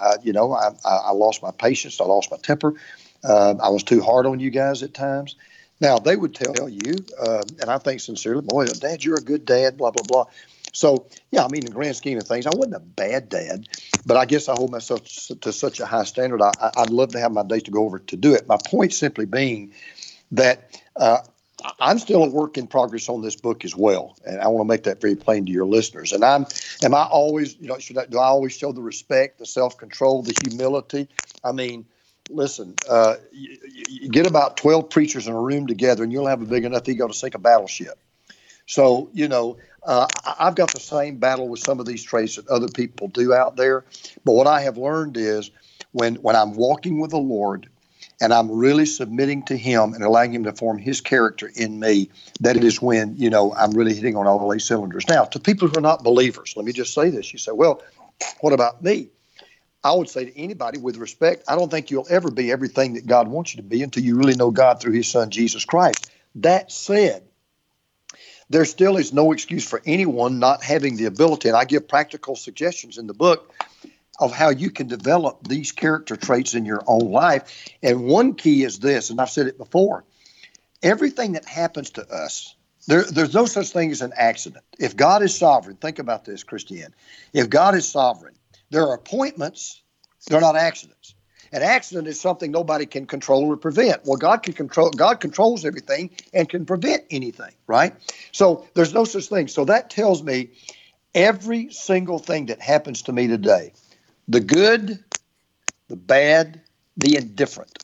I lost my patience. I lost my temper. I was too hard on you guys at times. Now, they would tell you, and I think sincerely, boy, Dad, you're a good dad, blah, blah, blah. So, in the grand scheme of things, I wasn't a bad dad, but I guess I hold myself to such a high standard. I'd love to have my days to go over to do it. My point simply being that I'm still a work in progress on this book as well, and I want to make that very plain to your listeners. And do I always show the respect, the self-control, the humility? Listen, you get about 12 preachers in a room together, and you'll have a big enough ego to sink a battleship. So, I've got the same battle with some of these traits that other people do out there. But what I have learned is when I'm walking with the Lord and I'm really submitting to him and allowing him to form his character in me, that is when, I'm really hitting on all 8 cylinders. Now, to people who are not believers, let me just say this. You say, well, what about me? I would say to anybody with respect, I don't think you'll ever be everything that God wants you to be until you really know God through his son, Jesus Christ. That said, there still is no excuse for anyone not having the ability, and I give practical suggestions in the book of how you can develop these character traits in your own life. And one key is this, and I've said it before, everything that happens to us, there's no such thing as an accident. If God is sovereign, think about this, Christiane. If God is sovereign, there are appointments, they're not accidents. An accident is something nobody can control or prevent. Well, God controls everything and can prevent anything, right? So there's no such thing. So that tells me every single thing that happens to me today, the good, the bad, the indifferent,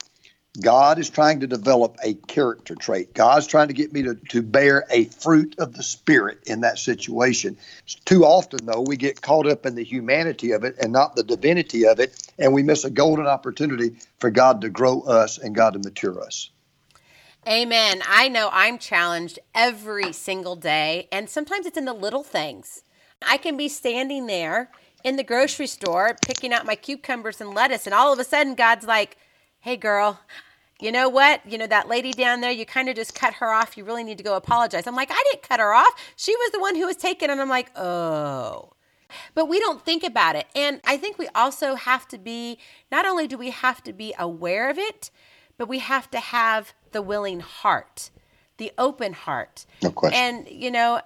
God is trying to develop a character trait. God's trying to get me to bear a fruit of the Spirit in that situation. Too often, though, we get caught up in the humanity of it and not the divinity of it, and we miss a golden opportunity for God to grow us and God to mature us. Amen. I know I'm challenged every single day, and sometimes it's in the little things. I can be standing there in the grocery store picking out my cucumbers and lettuce, and all of a sudden God's like, hey, girl, you know what? You know, that lady down there, you kind of just cut her off. You really need to go apologize. I'm like, I didn't cut her off. She was the one who was taken. And I'm like, oh. But we don't think about it. And I think we also have to be, not only do we have to be aware of it, but we have to have the willing heart, the open heart. No question. And, you know,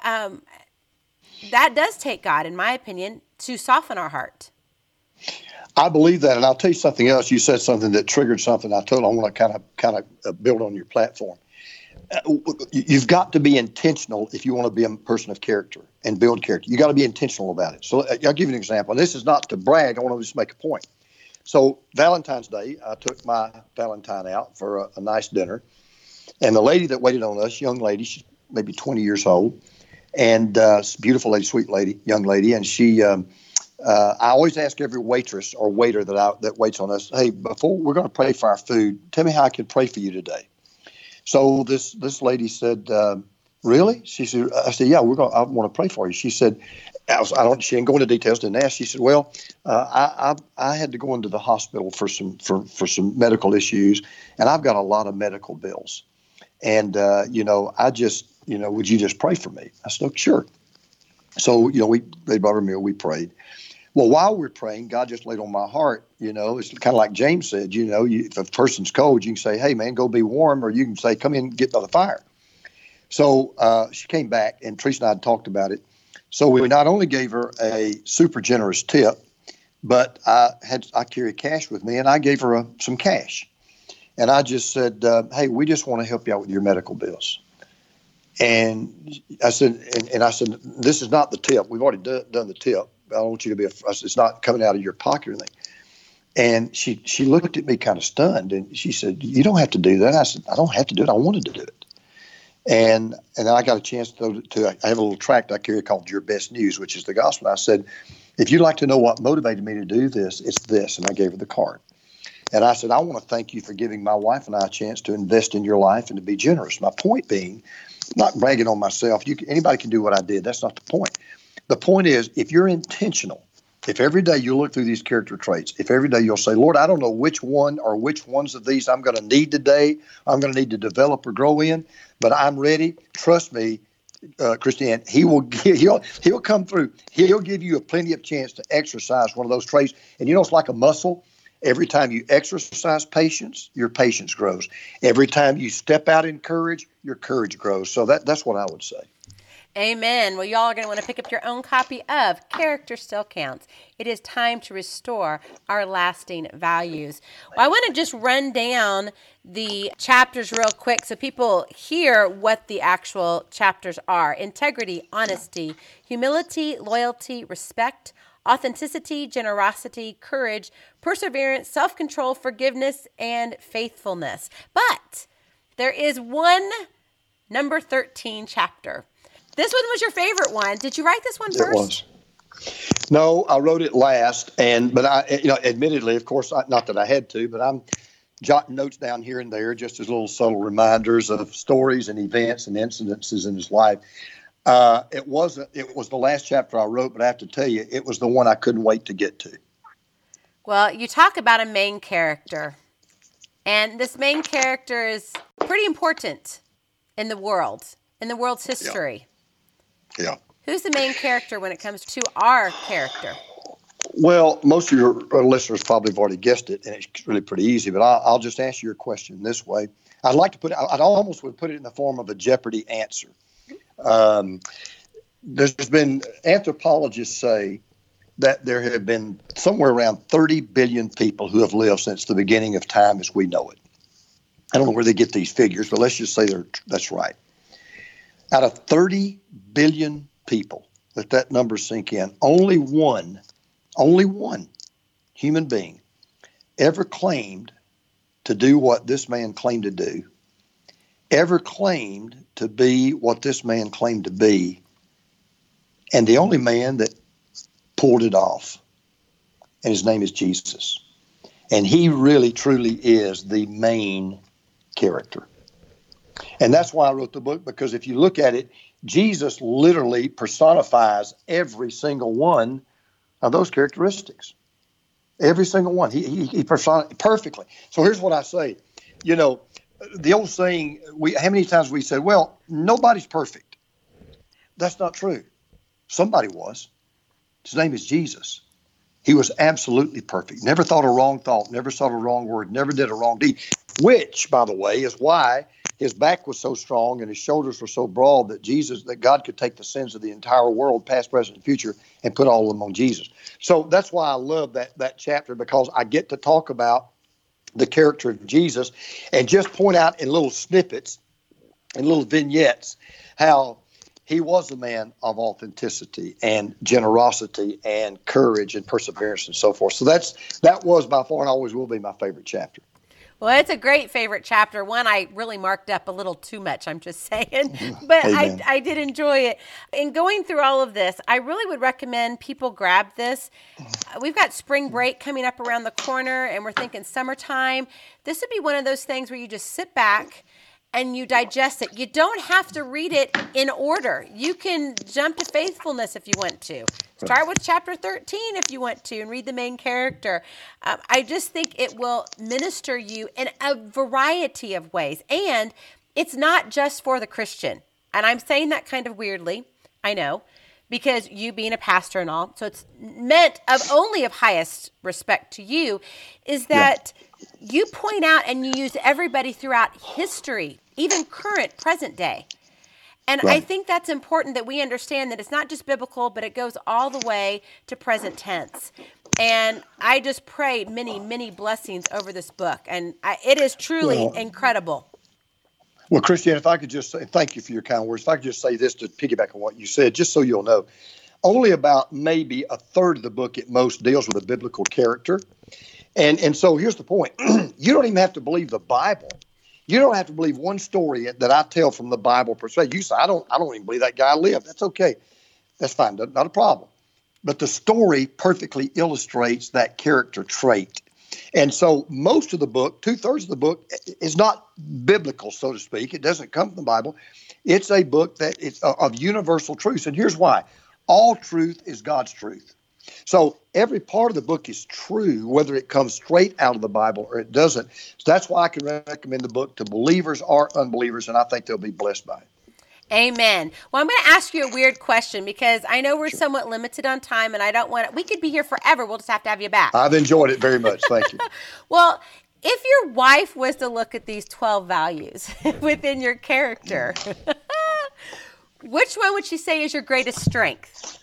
that does take God, in my opinion, to soften our heart. I believe that, and I'll tell you something else. You said something that triggered something I want to kind of build on your platform. You've got to be intentional if you want to be a person of character and build character. You got to be intentional about it. So I'll give you an example. And this is not to brag. I want to just make a point. So Valentine's Day, I took my Valentine out for a nice dinner, and the lady that waited on us, young lady, she's maybe 20 years old, and beautiful lady, sweet lady, young lady, and she. I always ask every waitress or waiter that waits on us, hey, before we're going to pray for our food, tell me how I can pray for you today. So this lady said, really? She said, I said, yeah, I want to pray for you. She said, she didn't go into details, didn't ask. She said, well, I had to go into the hospital for some medical issues, and I've got a lot of medical bills. And, would you just pray for me? I said, oh, sure. So, they brought her a meal, we prayed. Well, while we're praying, God just laid on my heart, it's kind of like James said, if a person's cold, you can say, hey, man, go be warm, or you can say, come in and get by the fire. So she came back, and Teresa and I had talked about it. So we not only gave her a super generous tip, but I carry cash with me, and I gave her some cash. And I just said, hey, we just want to help you out with your medical bills. And I said, this is not the tip. We've already done the tip. I don't want you to be, it's not coming out of your pocket or anything. And she looked at me kind of stunned, and she said, you don't have to do that. I said, I don't have to do it. I wanted to do it. And then I got a chance to I have a little tract I carry called Your Best News, which is the gospel. I said, if you'd like to know what motivated me to do this, it's this. And I gave her the card. And I said, I want to thank you for giving my wife and I a chance to invest in your life and to be generous. My point being, not bragging on myself. Anybody can do what I did. That's not the point. The point is, if you're intentional, if every day you look through these character traits, if every day you'll say, Lord, I don't know which one or which ones of these I'm going to need today, I'm going to need to develop or grow in, but I'm ready. Trust me, Christiane, he'll come through. He'll give you plenty of chance to exercise one of those traits. And it's like a muscle. Every time you exercise patience, your patience grows. Every time you step out in courage, your courage grows. So that's what I would say. Amen. Well, y'all are going to want to pick up your own copy of Character Still Counts. It is time to restore our lasting values. Well, I want to just run down the chapters real quick so people hear what the actual chapters are. Integrity, honesty, humility, loyalty, respect, authenticity, generosity, courage, perseverance, self-control, forgiveness, and faithfulness. But there is one number 13 chapter. This one was your favorite one. Did you write this one first? It was. No, I wrote it last, but I, admittedly, of course, not that I had to, but I'm jotting notes down here and there, just as little subtle reminders of stories and events and incidences in his life. It was the last chapter I wrote, but I have to tell you, it was the one I couldn't wait to get to. Well, you talk about a main character, and this main character is pretty important in the world's history. Yeah. Who's the main character when it comes to our character? Well, most of your listeners probably have already guessed it, and it's really pretty easy, but I'll just answer your question this way. I'd almost would put it in the form of a Jeopardy answer. There's been, anthropologists say that there have been somewhere around 30 billion people who have lived since the beginning of time as we know it. I don't know where they get these figures, but let's just say that's right. Out of 30 billion people, let that number sink in, only one human being ever claimed to do what this man claimed to do, ever claimed to be what this man claimed to be, and the only man that pulled it off. And his name is Jesus. And he really, truly is the main character. And that's why I wrote the book, because if you look at it, Jesus literally personifies every single one of those characteristics. Every single one. He personifies perfectly. So here's what I say. You know, the old saying, how many times we said, well, nobody's perfect. That's not true. Somebody was. His name is Jesus. He was absolutely perfect. Never thought a wrong thought, never said a wrong word, never did a wrong deed, which, by the way, is why his back was so strong and his shoulders were so broad that God could take the sins of the entire world, past, present, and future, and put all of them on Jesus. So that's why I love that chapter, because I get to talk about the character of Jesus and just point out in little snippets and little vignettes how he was a man of authenticity and generosity and courage and perseverance and so forth. So that was by far and always will be my favorite chapter. Well, it's a great favorite chapter. One I really marked up a little too much, I'm just saying. But I did enjoy it. In going through all of this, I really would recommend people grab this. We've got spring break coming up around the corner, and we're thinking summertime. This would be one of those things where you just sit back and you digest it. You don't have to read it in order. You can jump to faithfulness if you want to. Start with chapter 13 if you want to and read the main character. I just think it will minister you in a variety of ways. And it's not just for the Christian. And I'm saying that kind of weirdly, I know, because you being a pastor and all, so it's meant only of highest respect to you, is that you point out and you use everybody throughout history, even current, present day. And I think that's important that we understand that it's not just biblical, but it goes all the way to present tense. And I just pray many, many blessings over this book. And it is truly incredible. Well, Christiane, if I could just say, thank you for your kind words. If I could just say this to piggyback on what you said, just so you'll know, only about maybe a third of the book at most deals with a biblical character. And so here's the point. You don't even have to believe the Bible. You don't have to believe one story that I tell from the Bible perspective. You say, I don't even believe that guy lived. That's okay. That's fine. Not a problem. But the story perfectly illustrates that character trait. And so most of the book, 2/3 of the book, is not biblical, so to speak. It doesn't come from the Bible. It's a book that is of universal truth. And here's why. All truth is God's truth. So every part of the book is true, whether it comes straight out of the Bible or it doesn't. So that's why I can recommend the book to believers or unbelievers, and I think they'll be blessed by it. Amen. Well, I'm going to ask you a weird question because I know we're somewhat limited on time, and I don't want we could be here forever. We'll just have to have you back. I've enjoyed it very much. Thank you. Well, if your wife was to look at these 12 values within your character, which one would she say is your greatest strength?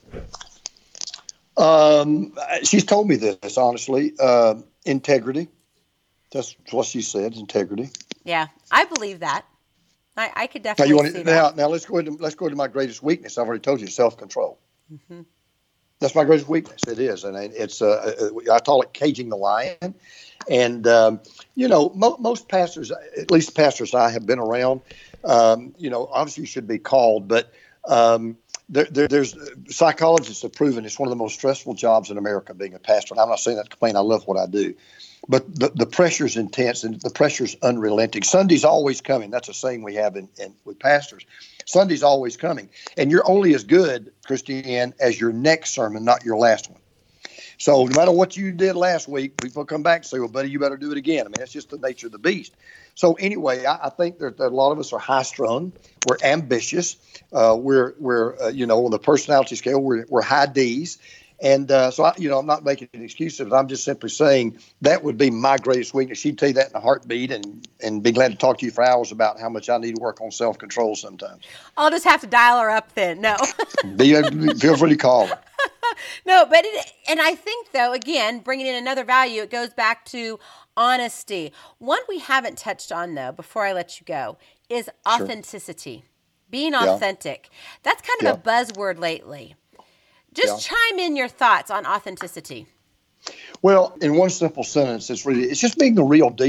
She's told me this, honestly. Integrity. That's what she said, integrity. Yeah, I believe that. I could definitely see that. Now let's go to my greatest weakness. I've already told you, self-control. Mm-hmm. That's my greatest weakness. It is, and it's I call it caging the lion. And most pastors, at least pastors I have been around, obviously you should be called, but there's psychologists have proven it's one of the most stressful jobs in America, being a pastor. And I'm not saying that to complain. I love what I do. But the pressure's intense and the pressure's unrelenting. Sunday's always coming. That's a saying we have with pastors. Sunday's always coming. And you're only as good, Christiane, as your next sermon, not your last one. So no matter what you did last week, people come back and say, well, buddy, you better do it again. I mean, that's just the nature of the beast. So anyway, I think that a lot of us are high-strung. We're ambitious. We're on the personality scale, we're high Ds. And so, I'm not making an excuse of it. I'm just simply saying that would be my greatest weakness. She'd tell you that in a heartbeat and be glad to talk to you for hours about how much I need to work on self-control sometimes. I'll just have to dial her up then. No. Feel free to call her. No, but and I think, though, again, bringing in another value, it goes back to honesty. One we haven't touched on, though, before I let you go, is authenticity. Sure. Being authentic. That's kind of a buzzword lately. Just chime in your thoughts on authenticity. Well, in one simple sentence, it's just being the real deal.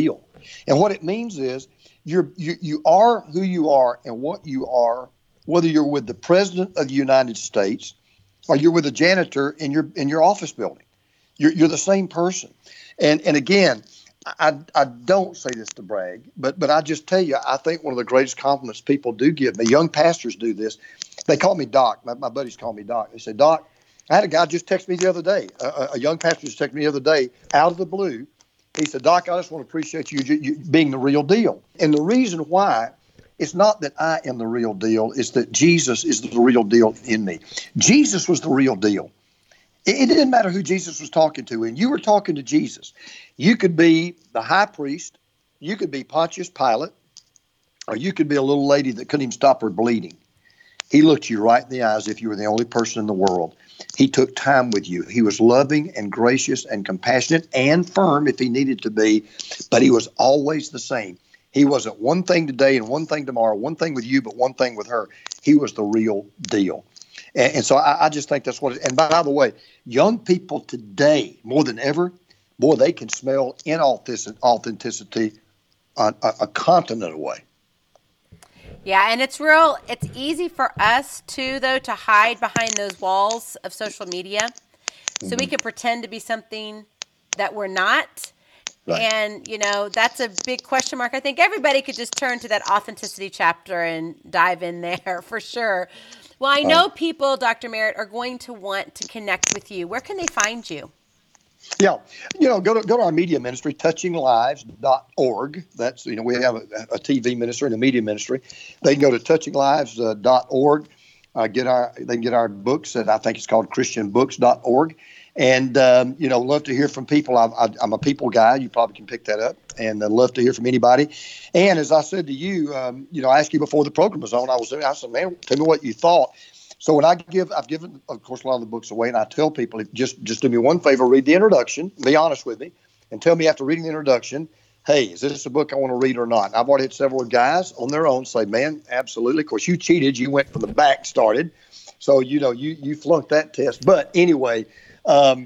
And what it means is you are who you are and what you are, whether you're with the President of the United States or you're with a janitor in your office building. You're the same person. And again, I don't say this to brag, but I just tell you, I think one of the greatest compliments people do give me, young pastors do this. They call me Doc. My buddies call me Doc. They say, Doc, I had a guy just text me the other day. A young pastor just texted me the other day out of the blue. He said, Doc, I just want to appreciate you being the real deal. And the reason why, it's not that I am the real deal. It's that Jesus is the real deal in me. Jesus was the real deal. It didn't matter who Jesus was talking to. And you were talking to Jesus. You could be the high priest. You could be Pontius Pilate. Or you could be a little lady that couldn't even stop her bleeding. He looked you right in the eyes if you were the only person in the world. He took time with you. He was loving and gracious and compassionate and firm if he needed to be, but he was always the same. He wasn't one thing today and one thing tomorrow, one thing with you, but one thing with her. He was the real deal. And so I just think that's what it is. And by the way, young people today, more than ever, boy, they can smell inauthenticity a continent away. Yeah, and it's easy for us too, though, to hide behind those walls of social media. So we can pretend to be something that we're not. Right. And, that's a big question mark. I think everybody could just turn to that authenticity chapter and dive in there for sure. Well, I know people, Dr. Merritt, are going to want to connect with you. Where can they find you? Yeah, go to our media ministry, touchinglives.org. That's, we have a TV ministry and a media ministry. They can go to touchinglives.org, they can get our books that I think it's called christianbooks.org. And, love to hear from people. I'm a people guy. You probably can pick that up. And I'd love to hear from anybody. And as I said to you, I asked you before the program was on, I said, man, tell me what you thought. So when I've given, of course, a lot of the books away, and I tell people, just do me one favor, read the introduction, be honest with me, and tell me after reading the introduction, hey, is this a book I want to read or not? And I've already had several guys on their own say, man, absolutely. Of course, you cheated. You went from the back, started. So, you flunked that test. But anyway, I'll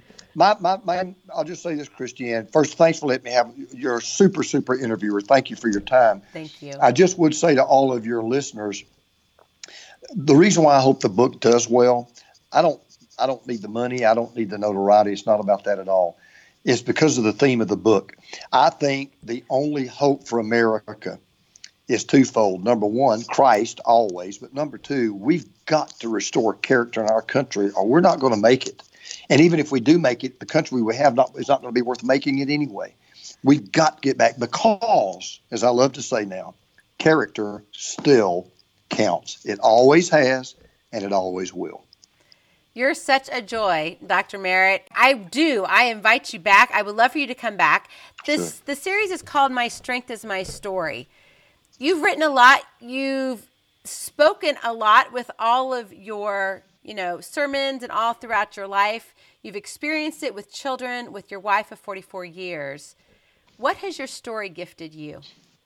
just say this, Christiane. First, thanks for letting me have. You're a super, super interviewer. Thank you for your time. Thank you. I just would say to all of your listeners, the reason why I hope the book does well, I don't need the money. I don't need the notoriety. It's not about that at all. It's because of the theme of the book. I think the only hope for America is twofold. Number one, Christ always. But number two, we've got to restore character in our country or we're not going to make it. And even if we do make it, the country we have is not going to be worth making it anyway. We've got to get back because, as I love to say now, character still counts. It always has, and it always will. You're such a joy, Dr. Merritt. I invite you back. I would love for you to come back. The series is called My Strength is My Story. You've written a lot. You've spoken a lot with all of your, sermons and all throughout your life. You've experienced it with children, with your wife of 44 years. What has your story gifted you?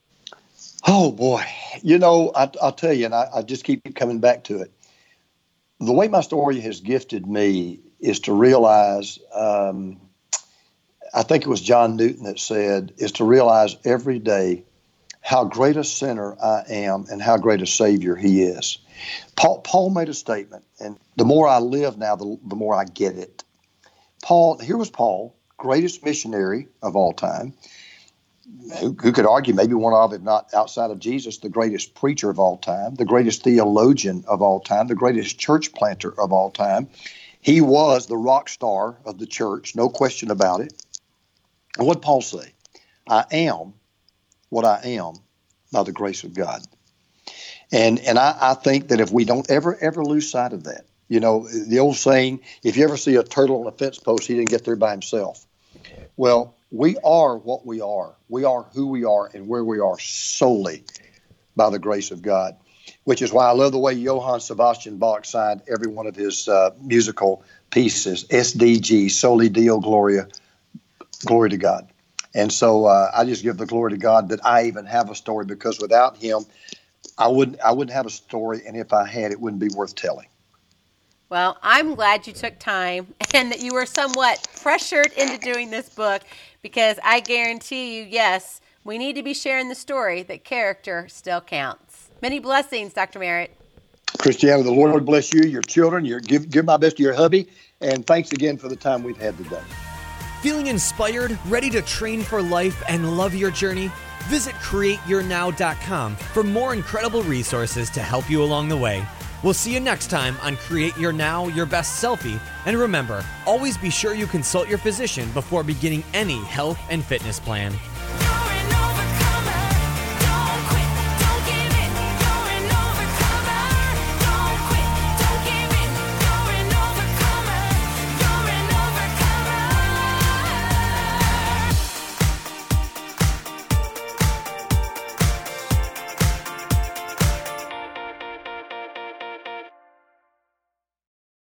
Oh, boy. I'll tell you, and I just keep coming back to it. The way my story has gifted me is to realize, I think it was John Newton that said, is to realize every day how great a sinner I am and how great a Savior he is. Paul made a statement, and the more I live now, the more I get it. Here was Paul, greatest missionary of all time. Who could argue maybe one of, if not outside of Jesus, the greatest preacher of all time, the greatest theologian of all time, the greatest church planter of all time. He was the rock star of the church, no question about it. And what did Paul say? I am what I am by the grace of God. And I think that if we don't ever lose sight of that, the old saying, if you ever see a turtle on a fence post, he didn't get there by himself. Well, we are what we are. We are who we are and where we are solely by the grace of God, which is why I love the way Johann Sebastian Bach signed every one of his musical pieces, SDG, Soli Deo Gloria, glory to God. And so I just give the glory to God that I even have a story, because without him, I wouldn't have a story, and if I had, it wouldn't be worth telling. Well, I'm glad you took time and that you were somewhat pressured into doing this book, because I guarantee you, yes, We need to be sharing the story that character still counts. Many blessings, Dr. Merritt. Christiana, the Lord bless you, your children, give my best to your hubby, and thanks again for the time we've had today. Feeling inspired, ready to train for life, and love your journey? Visit CreateYourNow.com for more incredible resources to help you along the way. We'll see you next time on Create Your Now, Your Best Selfie. And remember, always be sure you consult your physician before beginning any health and fitness plan.